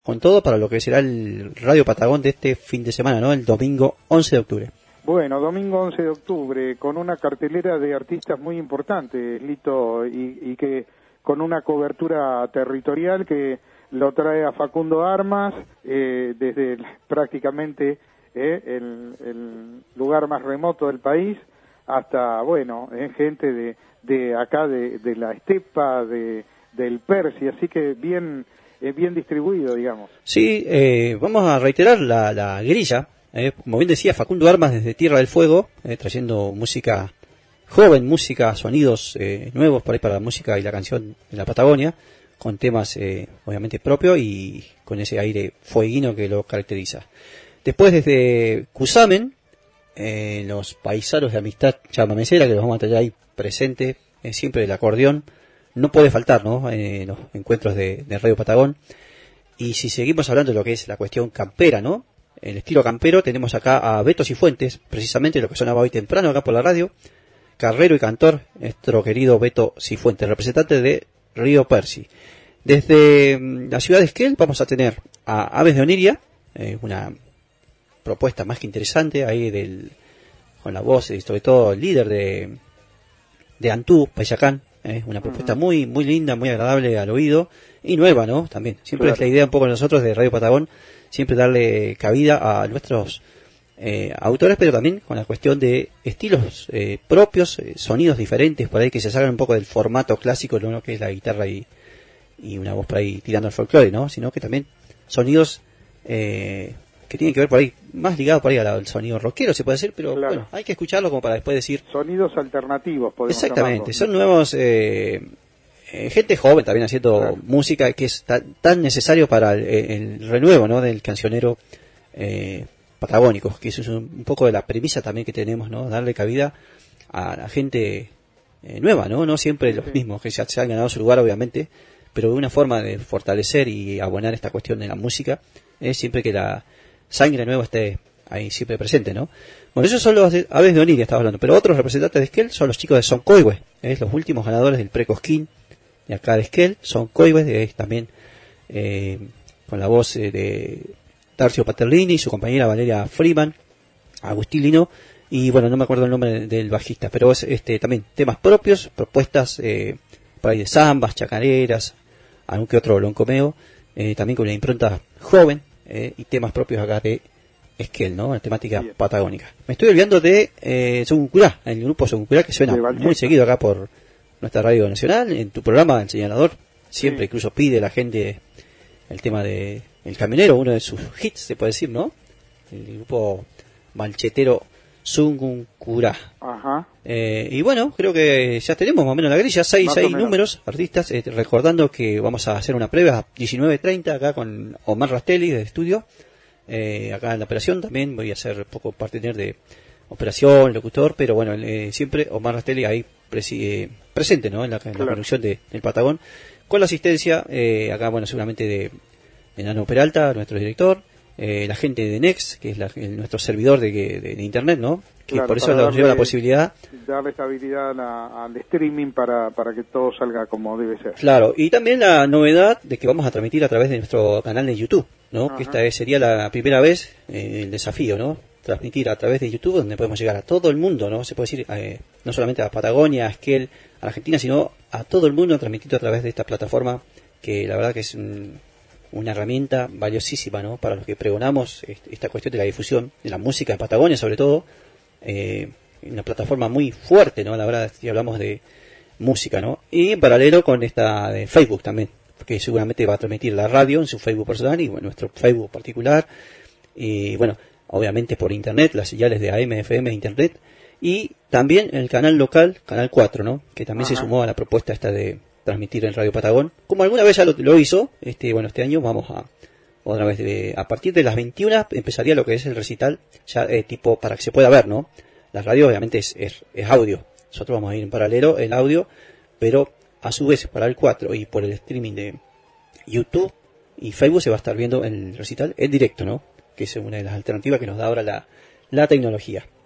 con todo para lo que será el Radio Patagón de este fin de semana, ¿no? El domingo 11 de octubre. Bueno, domingo 11 de octubre, con una cartelera de artistas muy importantes, Lito, y que con una cobertura territorial que lo trae a Facundo Armas, desde prácticamente el lugar más remoto del país, hasta, bueno, gente de acá, de la estepa, del Persi, así que bien distribuido, digamos. Sí, vamos a reiterar la grilla. Como bien decía, Facundo Armas desde Tierra del Fuego, trayendo música joven, música, sonidos nuevos por ahí para la música y la canción en la Patagonia, con temas obviamente propios y con ese aire fueguino que lo caracteriza. Después desde Cusamen, los paisanos de Amistad Chamamecera, que los vamos a tener ahí presente, siempre el acordeón, no puede faltar, ¿no? En los encuentros de Radio Patagón. Y si seguimos hablando de lo que es la cuestión campera, ¿no? El estilo campero, tenemos acá a Beto Cifuentes, precisamente lo que sonaba hoy temprano acá por la radio, carrero y cantor, nuestro querido Beto Cifuentes, representante de Río Persi. Desde la ciudad de Esquel vamos a tener a Aves de Oniria, una propuesta más que interesante ahí con la voz y sobre todo el líder de Antú, Payacán, una propuesta muy muy linda, muy agradable al oído y nueva, ¿no? También, siempre claro. Es la idea un poco de nosotros de Radio Patagón, siempre darle cabida a nuestros autores, pero también con la cuestión de estilos propios, sonidos diferentes, por ahí que se salgan un poco del formato clásico, ¿no? Que es la guitarra y una voz por ahí tirando al folclore, ¿no? Sino que también sonidos que tienen que ver por ahí, más ligado por ahí al sonido rockero, se puede decir, pero claro. Bueno, hay que escucharlo como para después decir... Sonidos alternativos, podemos exactamente, llamarlo. Son nuevos... gente joven también haciendo claro. Música que es tan necesario para el renuevo, ¿no? Del cancionero patagónico, que eso es un poco de la premisa también que tenemos, ¿no? Darle cabida a la gente nueva, no siempre los mismos que se han ganado su lugar, obviamente, pero una forma de fortalecer y abonar esta cuestión de la música es siempre que la sangre nueva esté ahí siempre presente, ¿no? Bueno, esos son los Aves de Oniria, estaba hablando, pero otros representantes de Esquel son los chicos de Soncoihue, los últimos ganadores del Precosquín de acá de Esquel, Soncoihue, también con la voz de Darcio Paterlini y su compañera Valeria Freeman, Agustín Lino, y bueno, no me acuerdo el nombre del bajista, pero es también temas propios, propuestas por ahí de zambas, chacareras, algún que otro loncomeo, también con una impronta joven, y temas propios acá de Esquel, ¿no? La temática patagónica. Me estoy olvidando de Soguncurá, el grupo Soguncurá que suena muy seguido acá por nuestra radio nacional, en tu programa El Señalador, siempre incluso pide la gente el tema de El Camionero, uno de sus hits, se puede decir, ¿no? El grupo malchetero Soguncurá. Ajá. Y bueno, creo que ya tenemos más o menos la grilla, seis números, artistas, recordando que vamos a hacer una previa a 19:30 acá con Omar Rastelli del estudio, acá en la operación también voy a ser poco partener de operación, locutor, pero bueno, siempre Omar Rastelli ahí presente, ¿no? En la producción del Patagón, con la asistencia acá, bueno, seguramente de Nano Peralta, nuestro director, la gente de Next, que es nuestro servidor de internet, ¿no? Que claro, por eso nos lleva la posibilidad darle estabilidad al streaming para que todo salga como debe ser. Claro, y también la novedad de que vamos a transmitir a través de nuestro canal de YouTube, ¿no? Ajá. Que esta sería la primera vez el desafío, ¿no? Transmitir a través de YouTube, donde podemos llegar a todo el mundo, ¿no? Se puede decir, no solamente a Patagonia, a Esquel, a Argentina, sino a todo el mundo, transmitido a través de esta plataforma, que la verdad que es una herramienta valiosísima, ¿no? Para los que pregonamos esta cuestión de la difusión de la música en Patagonia, sobre todo, una plataforma muy fuerte, ¿no? La verdad, si hablamos de música, ¿no? Y en paralelo con esta de Facebook también, porque seguramente va a transmitir la radio en su Facebook personal y bueno, nuestro Facebook particular, y bueno, obviamente por internet, las señales de AM, FM, internet, y también el canal local, Canal 4, ¿no? Que también se sumó a la propuesta esta de transmitir en Radio Patagón, como alguna vez ya lo hizo, este año vamos a otra vez a partir de las 21 empezaría lo que es el recital, ya tipo para que se pueda ver, ¿no? La radio obviamente es audio, nosotros vamos a ir en paralelo el audio, pero a su vez para el 4 y por el streaming de YouTube y Facebook se va a estar viendo el recital en directo, ¿no? Que es una de las alternativas que nos da ahora la tecnología.